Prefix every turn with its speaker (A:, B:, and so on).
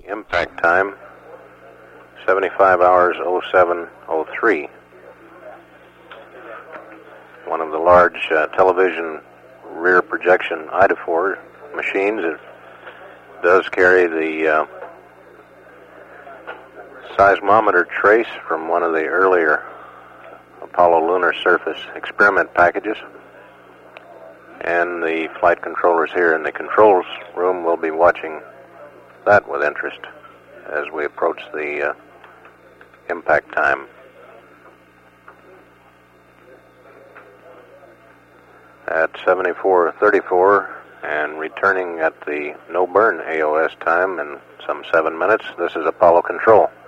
A: Impact time, 75 hours 0703. One of the large television rear projection Idafor machines. It does carry the seismometer trace from one of the earlier Apollo lunar surface experiment packages. And the flight controllers here in the controls room will be watching that with interest as we approach the impact time. At 74:34 and returning at the no burn AOS time in some 7 minutes, this is Apollo Control.